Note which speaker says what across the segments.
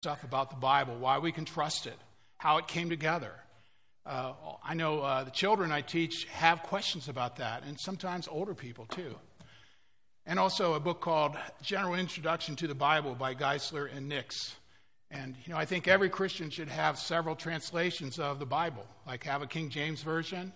Speaker 1: stuff about the Bible, why we can trust it, how it came together. I know the children I teach have questions about that, and sometimes older people too. And also a book called General Introduction to the Bible by Geisler and Nix. And, I think every Christian should have several translations of the Bible, like have a King James Version,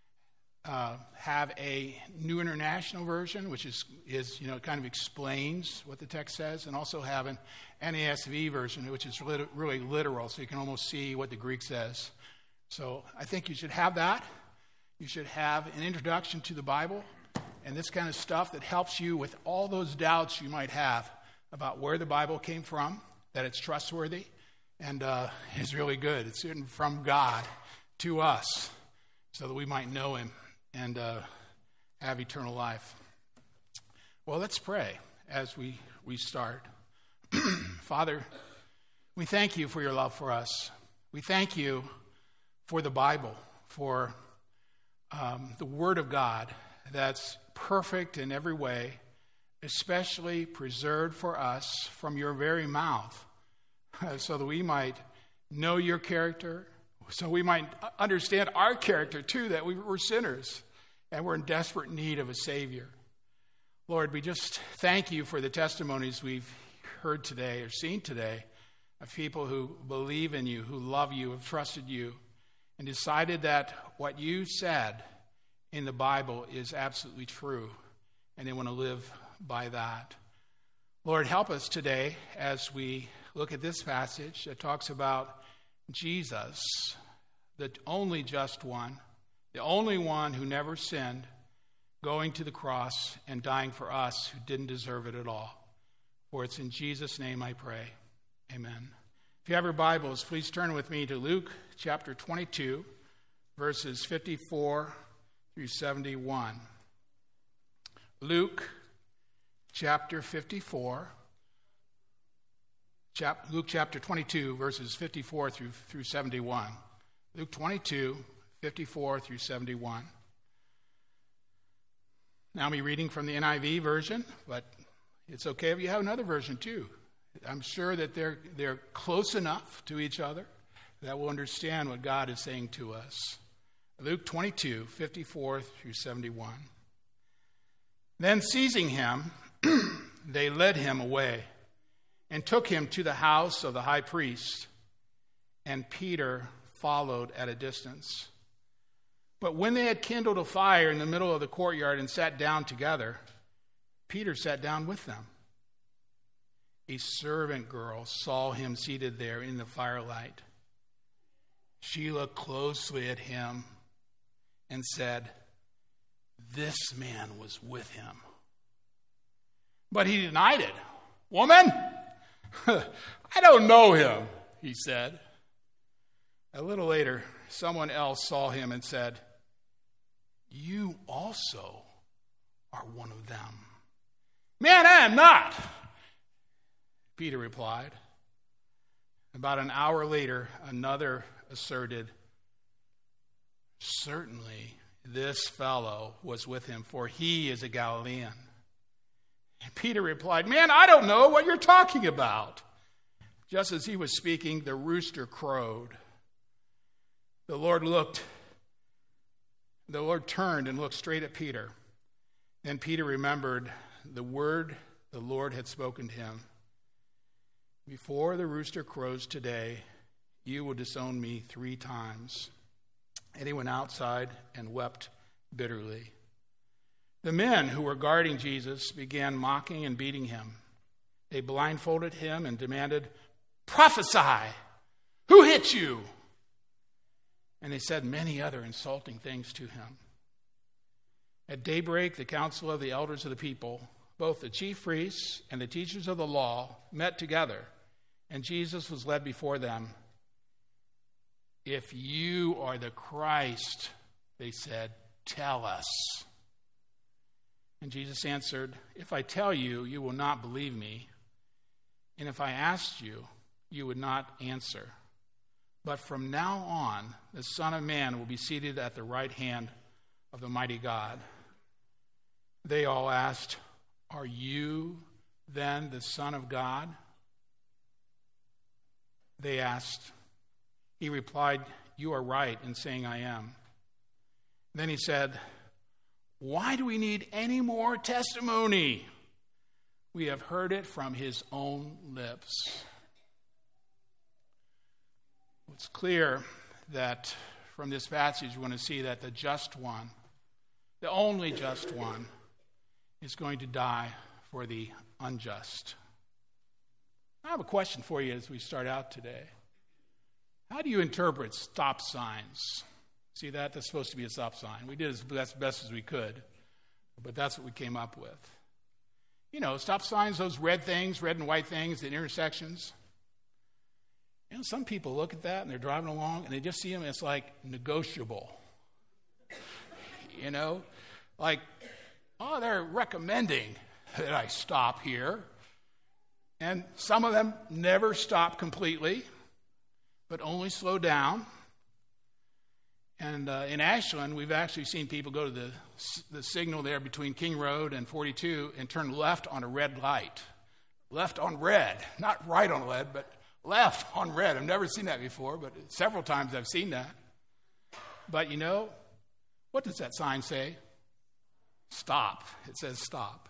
Speaker 1: have a New International Version, which is kind of explains what the text says, and also have an NASV version, which is really literal, so you can almost see what the Greek says. So I think you should have that. You should have an introduction to the Bible and this kind of stuff that helps you with all those doubts you might have about where the Bible came from, that it's trustworthy, and is really good. It's written from God to us so that we might know him and have eternal life. Well, let's pray as we start. Father, we thank you for your love for us. We thank you for the Bible, for the Word of God that's perfect in every way, especially preserved for us from your very mouth, so that we might know your character, so we might understand our character too, that we're sinners and we're in desperate need of a Savior. Lord, we just thank you for the testimonies we've heard today or seen today of people who believe in you, who love you, have trusted you, and decided that what you said in the Bible is absolutely true, and they want to live by that. Lord, help us today as we look at this passage that talks about Jesus, the only just one, the only one who never sinned, going to the cross and dying for us who didn't deserve it at all. For it's in Jesus' name I pray. Amen. If you have your Bibles, please turn with me to Luke chapter 22, verses 54 through 71. Luke chapter 54, Luke chapter 22, verses 54 through 71. Luke 22, 54 through 71. Now I'll be reading from the NIV version, but it's okay if you have another version too. I'm sure that they're close enough to each other that we'll understand what God is saying to us. Luke 22, 54 through 71. Then seizing him, they led him away and took him to the house of the high priest, and Peter followed at a distance. But when they had kindled a fire in the middle of the courtyard and sat down together, Peter sat down with them. A servant girl saw him seated there in the firelight. She looked closely at him and said, "This man was with him." But he denied it. "Woman, I don't know him," he said. A little later, someone else saw him and said, "You also are one of them." "Man, I am not," Peter replied. About an hour later, another asserted, "Certainly this fellow was with him, for he is a Galilean." And Peter replied, "Man, I don't know what you're talking about." Just as he was speaking, the rooster crowed. The Lord turned and looked straight at Peter. Then Peter remembered the word the Lord had spoken to him. "Before the rooster crows today, you will disown me 3 times. And he went outside and wept bitterly. The men who were guarding Jesus began mocking and beating him. They blindfolded him and demanded, "Prophesy! Who hit you?" And they said many other insulting things to him. At daybreak, the council of the elders of the people, both the chief priests and the teachers of the law, met together, and Jesus was led before them. "If you are the Christ," they said, "tell us." And Jesus answered, "If I tell you, you will not believe me. And if I asked you, you would not answer. But from now on, the Son of Man will be seated at the right hand of the mighty God." They all asked, "Are you then the Son of God?" they asked. He replied, "You are right in saying I am." Then he said, "Why do we need any more testimony? We have heard it from his own lips." It's clear that from this passage we want to see that the just one, the only just one, is going to die for the unjust. I have a question for you as we start out today. How do you interpret stop signs? See that? That's supposed to be a stop sign. We did as best as we could, but that's what we came up with. You know, stop signs, those red things, red and white things at intersections. You know, some people look at that and they're driving along and they just see them and it's like negotiable. You know, like, oh, they're recommending that I stop here. And some of them never stop completely, but only slow down. And in Ashland, we've actually seen people go to the signal there between King Road and 42 and turn left on a red light. Left on red, not right on red, but left on red. I've never seen that before, but several times I've seen that. But you know, what does that sign say? Stop. It says stop.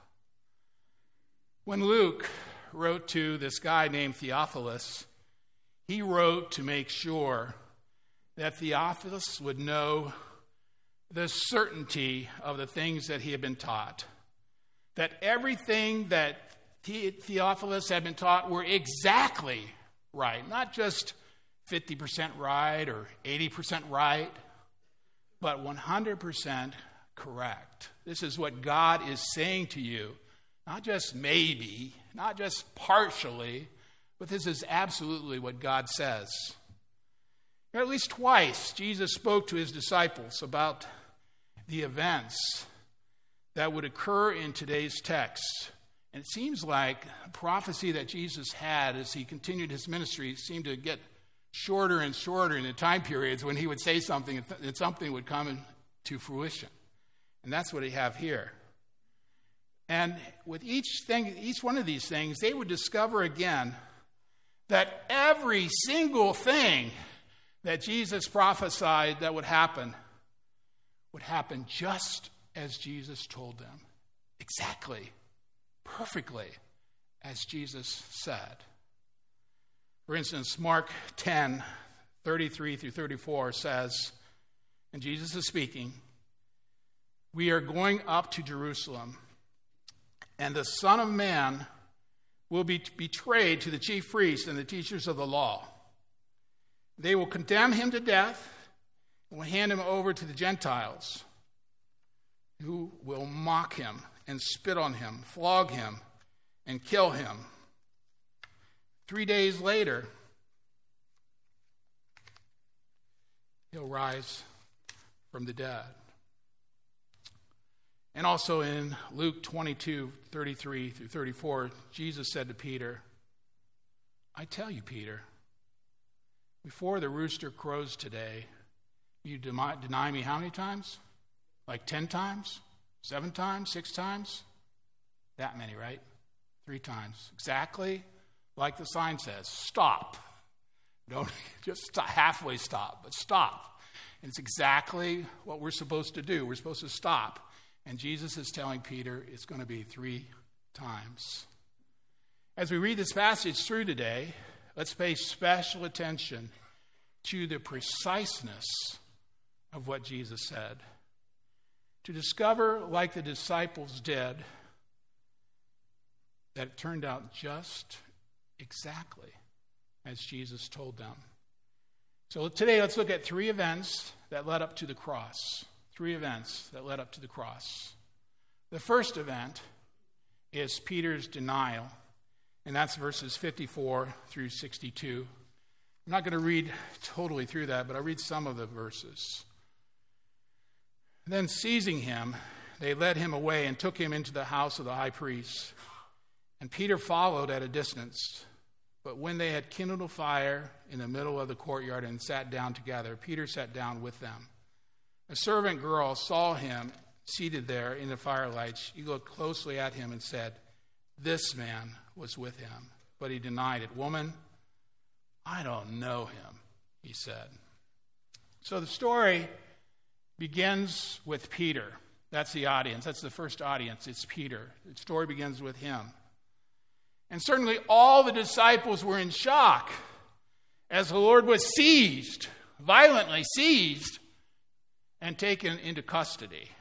Speaker 1: When Luke wrote to this guy named Theophilus, he wrote to make sure that Theophilus would know the certainty of the things that he had been taught. That everything that Theophilus had been taught were exactly right. Not just 50% right or 80% right, but 100% correct. This is what God is saying to you. Not just maybe, not just partially, but this is absolutely what God says. At least twice, Jesus spoke to his disciples about the events that would occur in today's text. And it seems like a prophecy that Jesus had as he continued his ministry seemed to get shorter and shorter in the time periods when he would say something and something would come to fruition. And that's what we have here. And with each one of these things, they would discover again that every single thing that Jesus prophesied that would happen just as Jesus told them. Exactly, perfectly, as Jesus said. For instance, Mark 10, 33 through 34 says, and Jesus is speaking, "We are going up to Jerusalem, and the Son of Man will be betrayed to the chief priests and the teachers of the law. They will condemn him to death and will hand him over to the Gentiles, who will mock him and spit on him, flog him, and kill him. 3 days later, he'll rise from the dead." And also in Luke 22, 33 through 34, Jesus said to Peter, "I tell you, Peter, before the rooster crows today, you deny me how many times? Like 10 times? 7 times? 6 times? That many, right? 3 times. Exactly like the sign says. Stop. Don't just halfway stop, but stop. And it's exactly what we're supposed to do. We're supposed to stop. And Jesus is telling Peter it's going to be 3 times. As we read this passage through today, let's pay special attention to the preciseness of what Jesus said. To discover, like the disciples did, that it turned out just exactly as Jesus told them. So today let's look at 3 events that led up to the cross. 3 events that led up to the cross. The first event is Peter's denial, and that's verses 54 through 62. I'm not going to read totally through that, but I'll read some of the verses. "Then seizing him, they led him away and took him into the house of the high priest. And Peter followed at a distance. But when they had kindled a fire in the middle of the courtyard and sat down together, Peter sat down with them. A servant girl saw him seated there in the firelight. She looked closely at him and said, 'This man was with him.' But he denied it. 'Woman, I I don't know him, he said. So the story begins with Peter. That's the audience. That's the first audience. It's Peter. The story begins with him. And certainly all the disciples were in shock as the Lord was seized, violently seized, and taken into custody.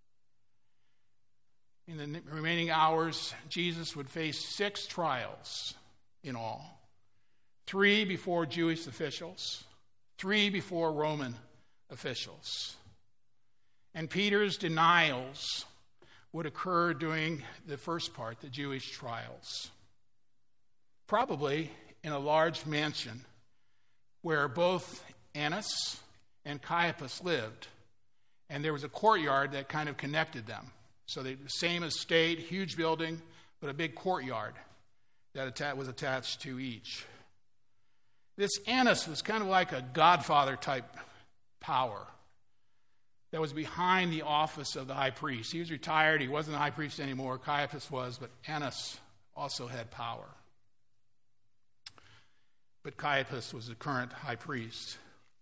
Speaker 1: In the remaining hours, Jesus would face 6 trials in all. 3 before Jewish officials, 3 before Roman officials. And Peter's denials would occur during the first part, the Jewish trials. Probably in a large mansion where both Annas and Caiaphas lived. And there was a courtyard that kind of connected them. So the same estate, huge building, but a big courtyard that was attached to each. This Annas was kind of like a godfather type power that was behind the office of the high priest. He was retired. He wasn't the high priest anymore. Caiaphas was, but Annas also had power. But Caiaphas was the current high priest.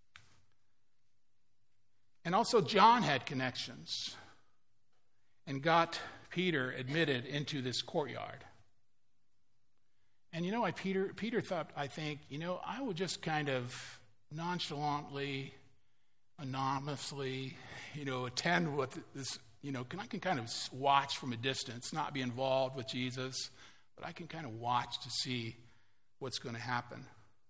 Speaker 1: And also John had connections and got Peter admitted into this courtyard. And you know why Peter thought, I think, I will just kind of nonchalantly, anonymously, attend with this, I can kind of watch from a distance, not be involved with Jesus, but I can kind of watch to see what's going to happen.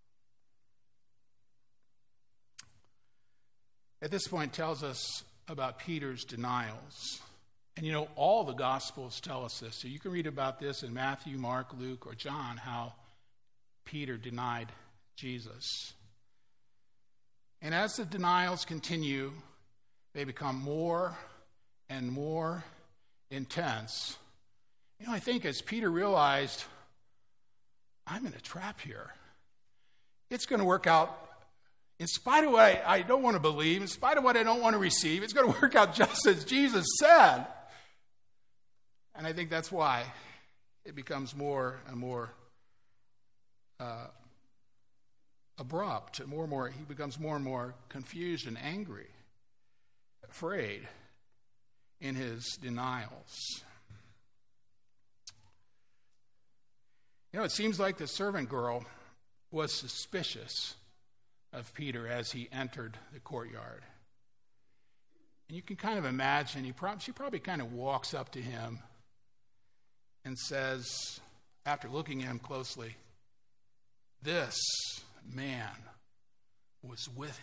Speaker 1: At this point, tells us about Peter's denials. And all the Gospels tell us this. So you can read about this in Matthew, Mark, Luke, or John, how Peter denied Jesus. And as the denials continue, they become more and more intense. I think as Peter realized, I'm in a trap here. It's going to work out. In spite of what I don't want to believe, in spite of what I don't want to receive, it's going to work out just as Jesus said. And I think that's why it becomes more and more abrupt. He becomes more and more confused and angry, afraid in his denials. It seems like the servant girl was suspicious of Peter as he entered the courtyard. And you can kind of imagine, she probably kind of walks up to him and says, after looking at him closely, "This man was with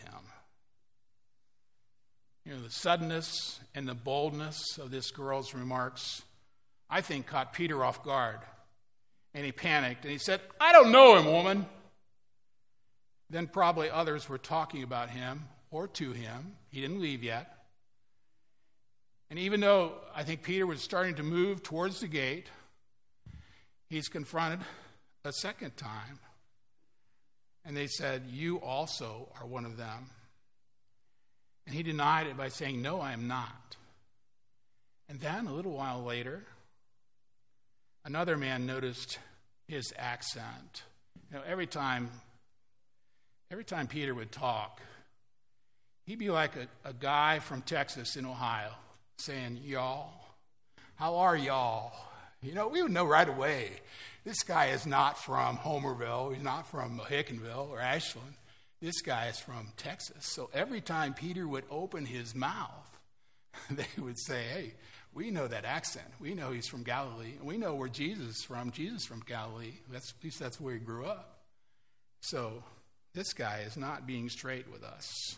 Speaker 1: him." The suddenness and the boldness of this girl's remarks, I think, caught Peter off guard. And he panicked and he said, "I don't know him, woman." Then probably others were talking about him or to him. He didn't leave yet. And even though I think Peter was starting to move towards the gate, he's confronted a second time. And they said, "You also are one of them." And he denied it by saying, "No, I am not." And then a little while later, another man noticed his accent. Every time Peter would talk, he'd be like a guy from Texas in Ohio saying, "Y'all, how are y'all?" We would know right away, this guy is not from Homerville, he's not from Hickenville or Ashland. This guy is from Texas. So every time Peter would open his mouth, they would say, "Hey, we know that accent. We know he's from Galilee. We know where Jesus is from. Jesus is from Galilee. At least that's where he grew up. So this guy is not being straight with us."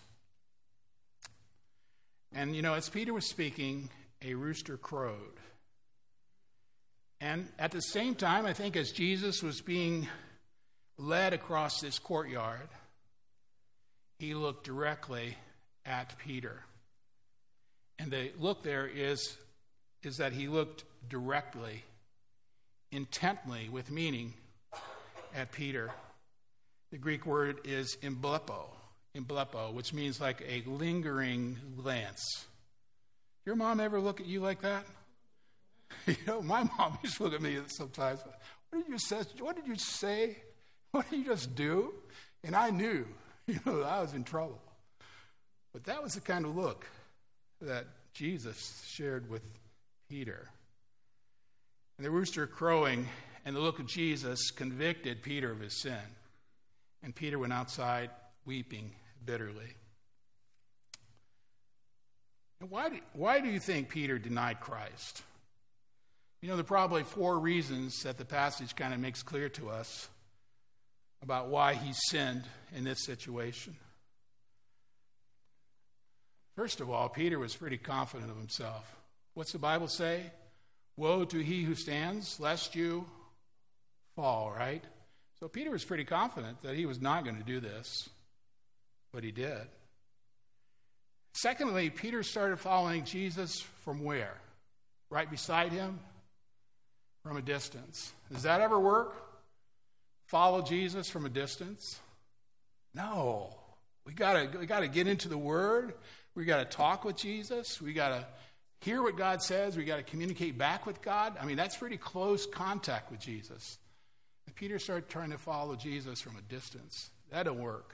Speaker 1: And, as Peter was speaking, a rooster crowed. And at the same time, I think as Jesus was being led across this courtyard, he looked directly at Peter. And the look there is that he looked directly, intently, with meaning, at Peter. The Greek word is emblepo, which means like a lingering glance. Your mom ever look at you like that? My mom used to look at me sometimes. What did you say? What did you say? What did you just do? And I knew, I was in trouble. But that was the kind of look that Jesus shared with Peter. And the rooster crowing and the look of Jesus convicted Peter of his sin. And Peter went outside weeping bitterly. And why do you think Peter denied Christ? There are probably 4 reasons that the passage kind of makes clear to us about why he sinned in this situation. First of all, Peter was pretty confident of himself. What's the Bible say? Woe to he who stands, lest you fall, right? So Peter was pretty confident that he was not going to do this, but he did. Secondly, Peter started following Jesus from where? Right beside him? From a distance. Does that ever work? Follow Jesus from a distance? No. We gotta get into the Word. We gotta talk with Jesus. We gotta hear what God says. We gotta communicate back with God. That's pretty close contact with Jesus. And Peter started trying to follow Jesus from a distance. That don't work.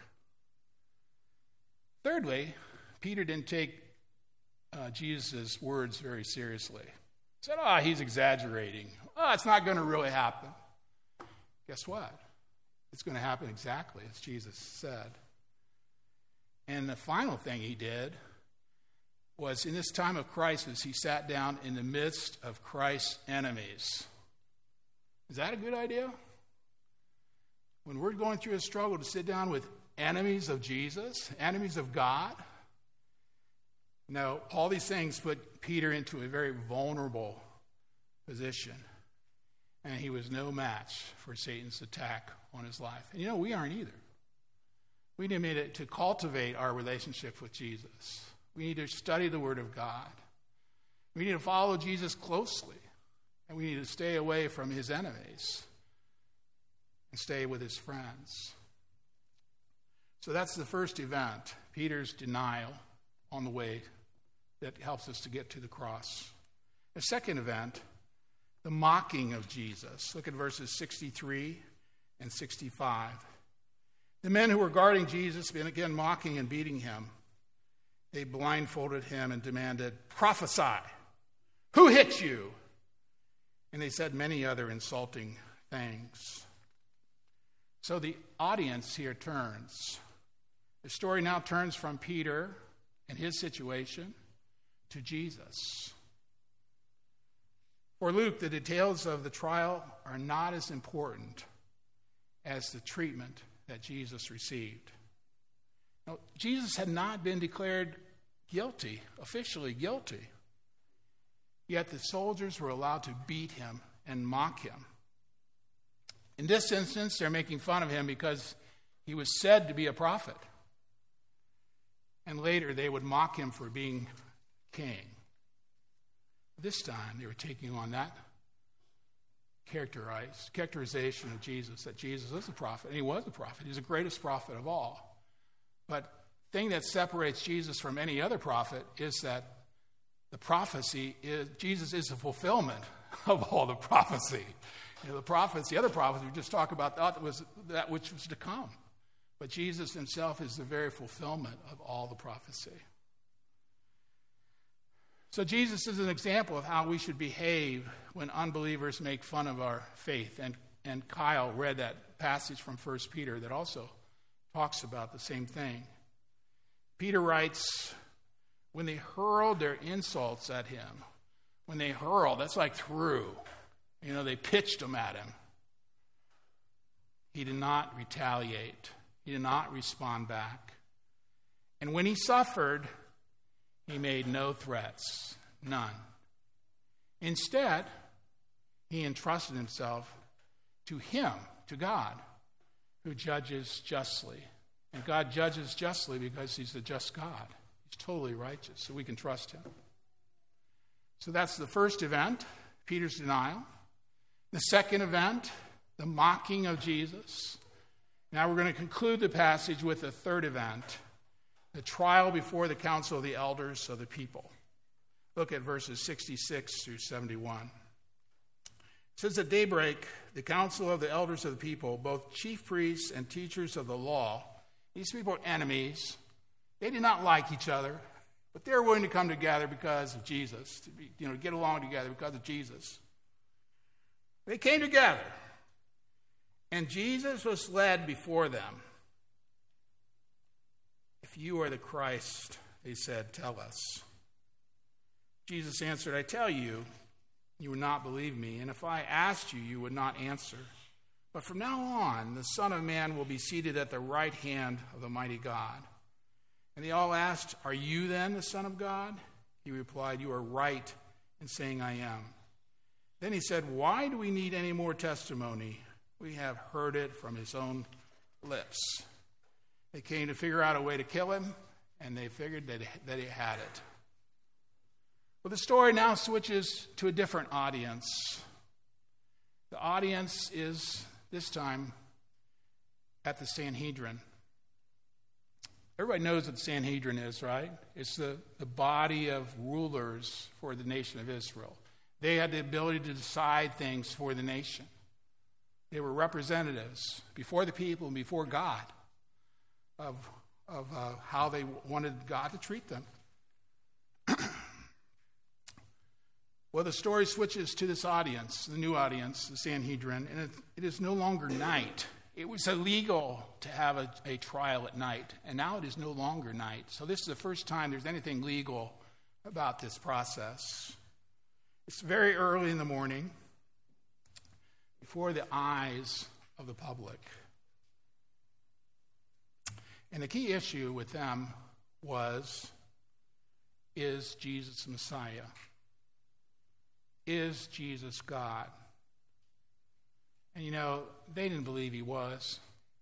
Speaker 1: Thirdly, Peter didn't take Jesus' words very seriously. He said, he's exaggerating. It's not going to really happen. Guess what? It's going to happen exactly as Jesus said. And the final thing he did was, in this time of crisis, he sat down in the midst of Christ's enemies. Is that a good idea? When we're going through a struggle, to sit down with enemies of Jesus, enemies of God? No, all these things put Peter into a very vulnerable position. And he was no match for Satan's attack on his life. And we aren't either. We need to cultivate our relationship with Jesus. We need to study the Word of God. We need to follow Jesus closely. And we need to stay away from his enemies and stay with his friends. So that's the first event, Peter's denial on the way that helps us to get to the cross. The second event, the mocking of Jesus. Look at verses 63 and 65. The men who were guarding Jesus began mocking and beating him. They blindfolded him and demanded, "Prophesy! Who hit you?" And they said many other insulting things. So the audience here turns. The story now turns from Peter and his situation to Jesus. For Luke, the details of the trial are not as important as the treatment that Jesus received. Now, Jesus had not been declared guilty, officially guilty. Yet the soldiers were allowed to beat him and mock him. In this instance, they're making fun of him because he was said to be a prophet. And later they would mock him for being king. This time they were taking on that characterization of Jesus, that Jesus is a prophet. And he was a prophet. He's the greatest prophet of all. But the thing that separates Jesus from any other prophet is that the prophecy is, Jesus is the fulfillment of all the prophecy. The prophets, the other prophets we just talked about, that was that which was to come. But Jesus himself is the very fulfillment of all the prophecy. So Jesus is an example of how we should behave when unbelievers make fun of our faith. And Kyle read that passage from 1 Peter that also talks about the same thing. Peter writes, when they hurled their insults at him, when they hurled, that's like threw. They pitched them at him. He did not retaliate. He did not respond back. And when he suffered, he made no threats, none. Instead, he entrusted himself to him, to God, who judges justly. And God judges justly because he's a just God. He's totally righteous, so we can trust him. So that's the first event, Peter's denial. The second event, the mocking of Jesus. Now we're going to conclude the passage with the third event, the trial before the council of the elders of the people. Look at verses 66 through 71. It says at daybreak, the council of the elders of the people, both chief priests and teachers of the law, these people are enemies. They did not like each other, but they were willing to come together because of Jesus, to get along together because of Jesus. They came together, and Jesus was led before them. If you are the Christ, they said, tell us. Jesus answered, I tell you, you would not believe me, and if I asked you, you would not answer. But from now on, the Son of Man will be seated at the right hand of the mighty God. And they all asked, are you then the Son of God? He replied, you are right in saying I am. Then he said, why do we need any more testimony? We have heard it from his own lips. They came to figure out a way to kill him, and they figured that he had it. Well, the story now switches to a different audience. The audience is, this time, at the Sanhedrin. Everybody knows what the Sanhedrin is, right? It's the body of rulers for the nation of Israel. They had the ability to decide things for the nation. They were representatives before the people and before God of how they wanted God to treat them. Well, the story switches to this audience, the new audience, the Sanhedrin, and it is no longer night. It was illegal to have a trial at night, and now it is no longer night. So this is the first time there's anything legal about this process. It's very early in the morning, before the eyes of the public. And the key issue with them was, is Jesus Messiah? Is Jesus God? And they didn't believe he was.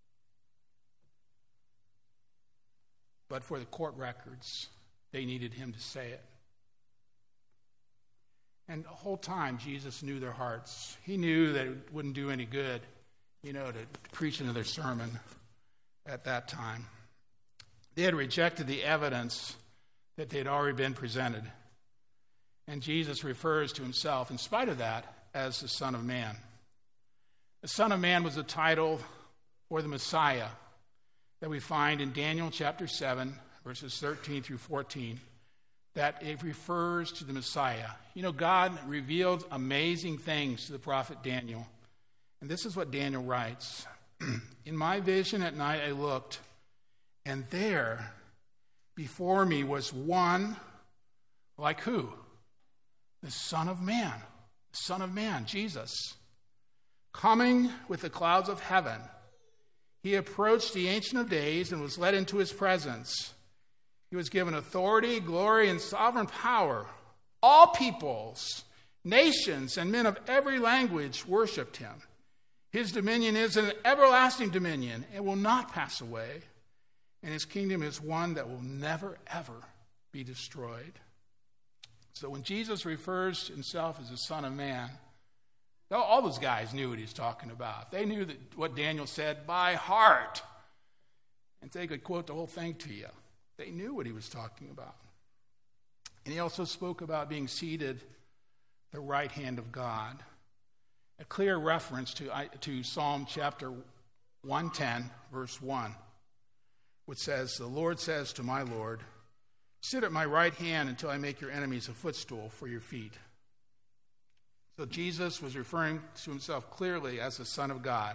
Speaker 1: But for the court records, they needed him to say it. And the whole time, Jesus knew their hearts. He knew that it wouldn't do any good, to preach another sermon at that time. They had rejected the evidence that they had already been presented. And Jesus refers to himself, in spite of that, as the Son of Man. The Son of Man was the title for the Messiah that we find in Daniel chapter 7, verses 13 through 14, that it refers to the Messiah. God revealed amazing things to the prophet Daniel. And this is what Daniel writes. In my vision at night I looked, and there before me was one like who? The Son of Man. The Son of Man, Jesus. Coming with the clouds of heaven, he approached the Ancient of Days and was led into his presence. He was given authority, glory, and sovereign power. All peoples, nations, and men of every language worshipped him. His dominion is an everlasting dominion and will not pass away. And his kingdom is one that will never, ever be destroyed. So when Jesus refers to himself as the Son of Man, all those guys knew what he was talking about. They knew that what Daniel said by heart. And they could quote the whole thing to you. They knew what he was talking about. And he also spoke about being seated at the right hand of God. A clear reference to Psalm chapter 110, verse 1, which says, the Lord says to my Lord, sit at my right hand until I make your enemies a footstool for your feet. So Jesus was referring to himself clearly as the Son of God.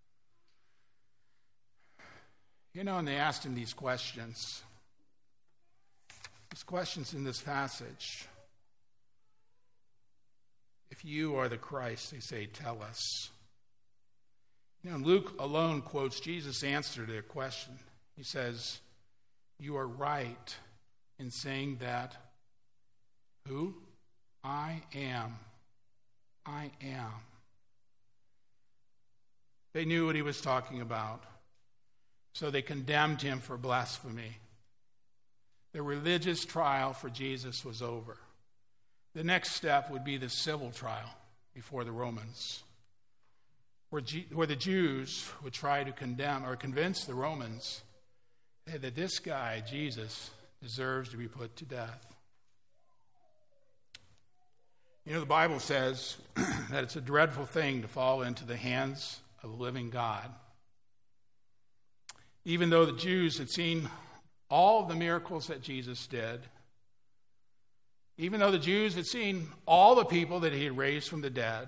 Speaker 1: And they asked him these questions. These questions in this passage. If you are the Christ, they say, tell us. Luke alone quotes Jesus' answer to their question. He says, you are right in saying that, who? I am. I am. They knew what he was talking about, so they condemned him for blasphemy. The religious trial for Jesus was over. The next step would be the civil trial before the Romans, where the Jews would try to condemn or convince the Romans that this guy, Jesus, deserves to be put to death. You know, the Bible says that it's a dreadful thing to fall into the hands of the living God. Even though the Jews had seen all of the miracles that Jesus did, even though the Jews had seen all the people that he had raised from the dead,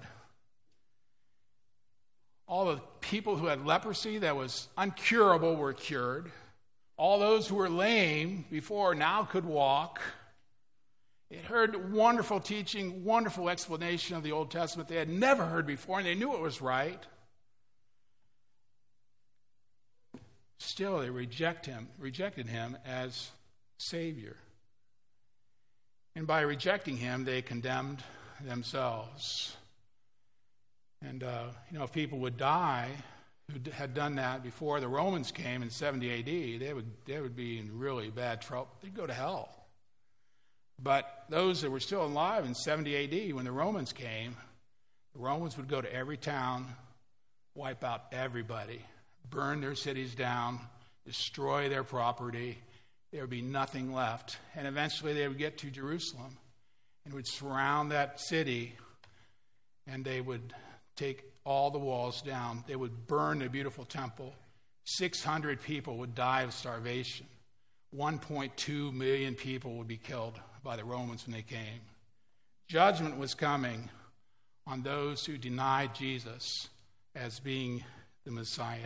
Speaker 1: all the people who had leprosy that was uncurable were cured, all those who were lame before now could walk. It heard wonderful teaching, wonderful explanation of the Old Testament they had never heard before, and they knew it was right. Still, they rejected him as Savior. And by rejecting him, they condemned themselves. And, if people would die who had done that before the Romans came in 70 AD, they would be in really bad trouble. They'd go to hell. But those that were still alive in 70 AD, when the Romans came, the Romans would go to every town, wipe out everybody, burn their cities down, destroy their property. There would be nothing left. And eventually they would get to Jerusalem and would surround that city, and they would take all the walls down. They would burn the beautiful temple. 600 people would die of starvation. 1.2 million people would be killed by the Romans when they came. Judgment was coming on those who denied Jesus as being the Messiah.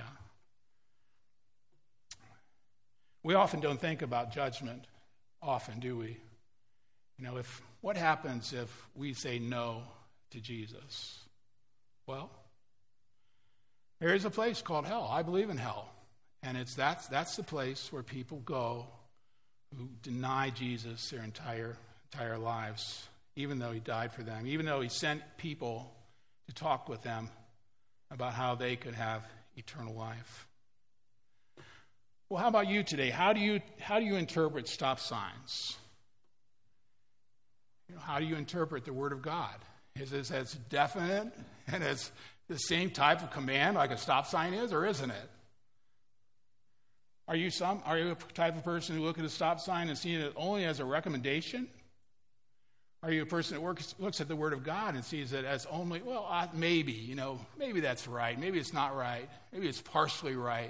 Speaker 1: We often don't think about judgment, often, do we? What happens if we say no to Jesus? Well, there is a place called hell. I believe in hell. And that's the place where people go who deny Jesus their entire lives, even though he died for them, even though he sent people to talk with them about how they could have eternal life. Well, how about you today? How do you interpret stop signs? How do you interpret the Word of God? Is this as definite and as the same type of command like a stop sign is, or isn't it? Are you a type of person who look at a stop sign and see it only as a recommendation? Are you a person that looks at the Word of God and sees it as only, maybe that's right, maybe it's not right, maybe it's partially right?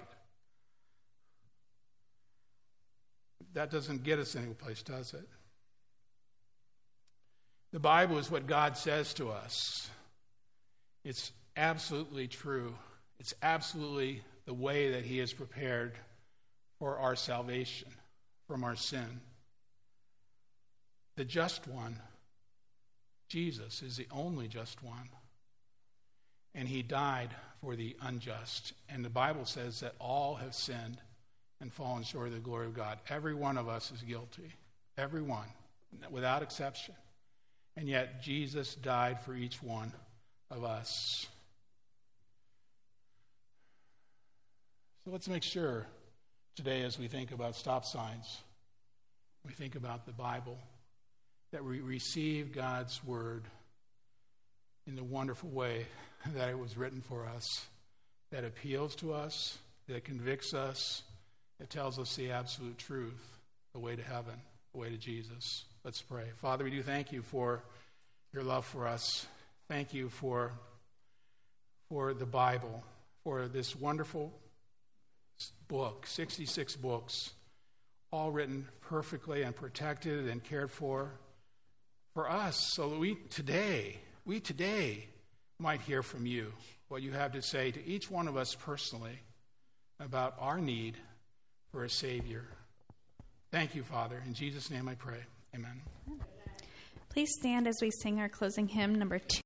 Speaker 1: That doesn't get us anyplace, does it? The Bible is what God says to us. It's absolutely true. It's absolutely the way that he has prepared for our salvation from our sin. The just one, Jesus, is the only just one. And he died for the unjust. And the Bible says that all have sinned and fallen short of the glory of God. Every one of us is guilty. Every one, without exception. And yet Jesus died for each one of us. So let's make sure today, as we think about stop signs, we think about the Bible, that we receive God's word in the wonderful way that it was written for us, that appeals to us, that convicts us, that tells us the absolute truth, the way to heaven, the way to Jesus. Let's pray. Father, we do thank you for your love for us. Thank you for the Bible, for this wonderful book, 66 books, all written perfectly and protected and cared for us, so that we today might hear from you what you have to say to each one of us personally about our need for a Savior. Thank you, Father. In Jesus' name I pray. Amen.
Speaker 2: Please stand as we sing our closing hymn, number 2.